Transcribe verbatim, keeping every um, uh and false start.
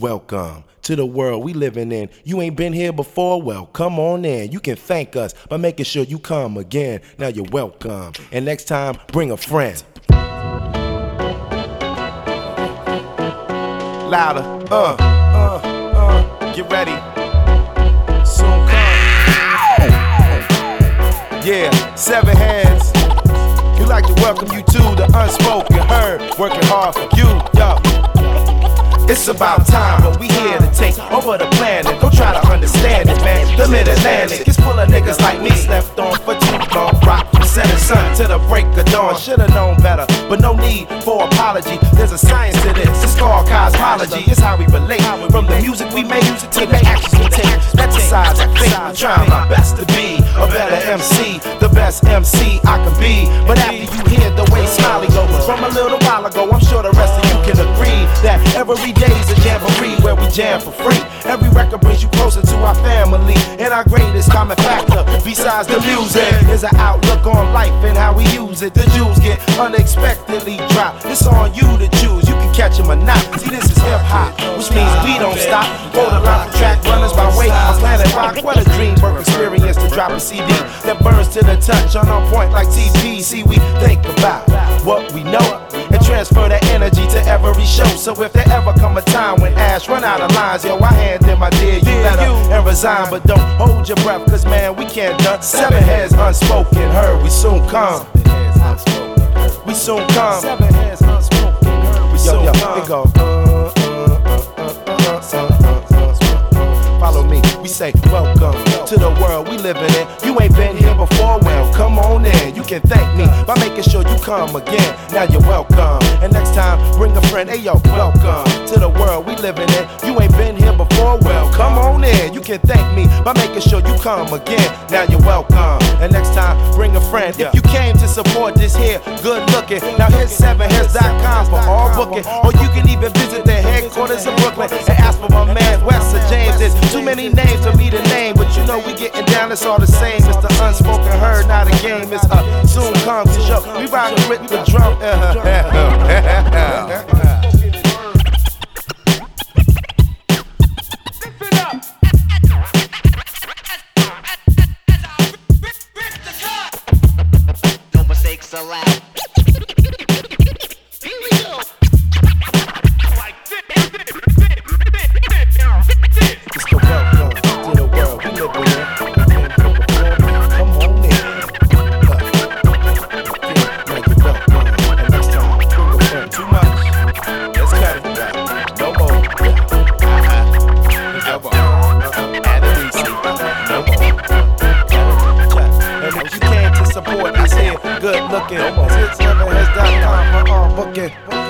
welcome to the world we living in. You ain't been here before? Well, come on in. You can thank us by making sure you come again. Now you're welcome. And next time, bring a friend. Louder, uh, uh, uh, get ready. Soon come. Yeah, seven hands. We like to welcome you to the unspoken heard, working hard for you, yo. It's about time, but we here to take over the planet. Don't try to understand it, man. The Mid-Atlantic is full of niggas like me, slept on for too long. Rock from setting sun to the break of dawn. Should've known better, but no need for apology. There's a science to this, it's called cosmology. It's how we relate, from the music we make to the actions we take. Exercise, I think I'm trying my best to be a better M C, the best M C I can be. But after you hear the way Smiley goes from a little while ago, I'm sure the rest of you can agree that every day's a jamboree where we jam for free. Every record brings you closer to our family, and our greatest common factor, besides the music, is an outlook on life and how we use it. The jewels get unexpectedly dropped. It's on you to choose. You can catch them or not. See, this is hip hop, which means we don't stop. Hold a line for track runners by way of Planet Rock. What a dream work experience to drop a C D that burns to the touch, on on point like T P. See, we think about what we know and transfer that energy to every show. So if there ever come a time when Ash run out of lines, yo, I hand in my dear, you better and resign, but don't hold your breath, cause man, we can't done. Seven heads unspoken heard, we soon come. We soon come. Seven heads unspoken heard, we soon come. It go. Follow me, we say welcome to the world we living in. You ain't been here before, well, come on in. You can thank me by making sure you come again. Now you're welcome. And next time, bring a friend. Hey yo, welcome to the world we living in. You ain't been here before, well, come on in. You can thank me by making sure you come again. Now you're welcome. And next time, bring a friend. If you came to support this here, good looking. Now here's seven heads dot com for all booking. Or you can even visit the headquarters of Brooklyn and ask for my man West or James. There's too many names for me to name, but you know we getting down, it's all the same. It's the unspoken heard, not a game. It's a soon come to show. We rockin' with the drum. No mistakes allowed. Here we go. It's the welcome to the world we living in. Come on in. Now you're welcome. And next time, bring a friend. Too much. Let's cut it. No more. Adam Easy. No more. And if you came to support this here, good looking. six seven heads dot com for all booking.